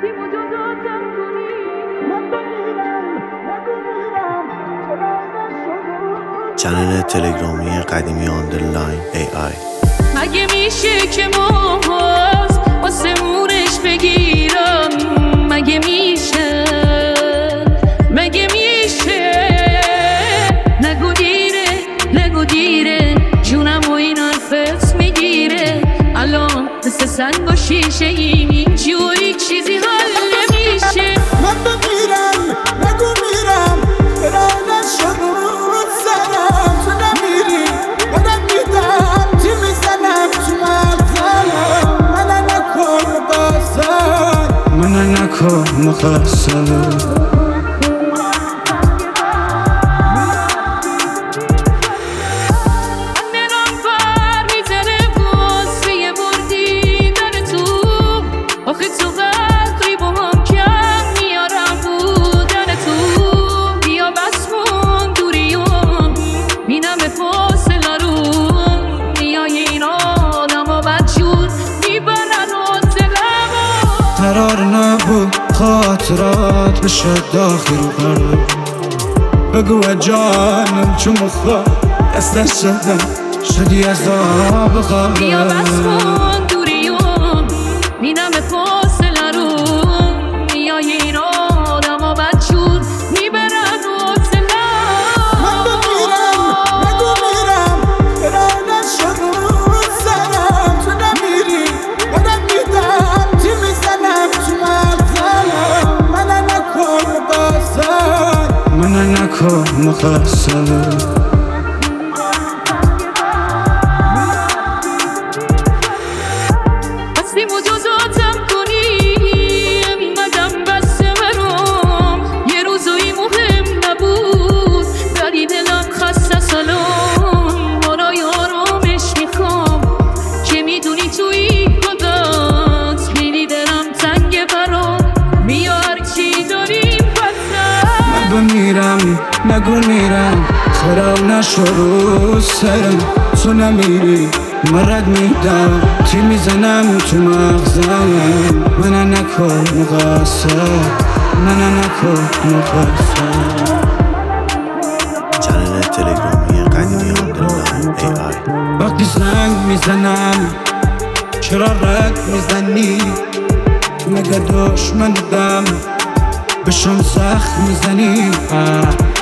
چنل تلگرامی قدیمی آندرلاین AI. مگه میشه که ماهاست آسمونش بگیرم؟ مگه میشه نگو دیره جونم و این حرفت میگیره الان مثل سنگ و شیشه اینجوری چیزی حل نمیشه. من بمیرم نگو میرم برای نشد سرم تو نمیری منم میدم تی میزنم تو مغزم من نکن مقصر قرار نبود خاطرات بشه داخل قلب بگو جانم چون مخواه دستش شدم شدی از آب خوابم بیا بس کن دوریون مینم فاصله رو میای این آدم ها بدجور میبرن حوصله. من بمیرم نگو میرم برای نشد سرم تو نمیری منم میدم تی میزنم تو مغزم من نکن مقصر بستی مجازاتم کنی اینقدم بس برام یه روزایی مهم نبود ولی دلم خسته سلام برای آرامش میخوام که میدونی توی خودت خیلی دلم تنگ برام میار چی داریم پسر. من بمیرم نگو میرم خراب نشو سرم تو نمیری مرد میدم تی میزنم تو مغزم من نکن مقصر چنل تلگرامی قدیمی آندرلاین AI. وقتی زنگ میزنم چرا رد میزنی مگه دشمن دم بهشون سخت میزنی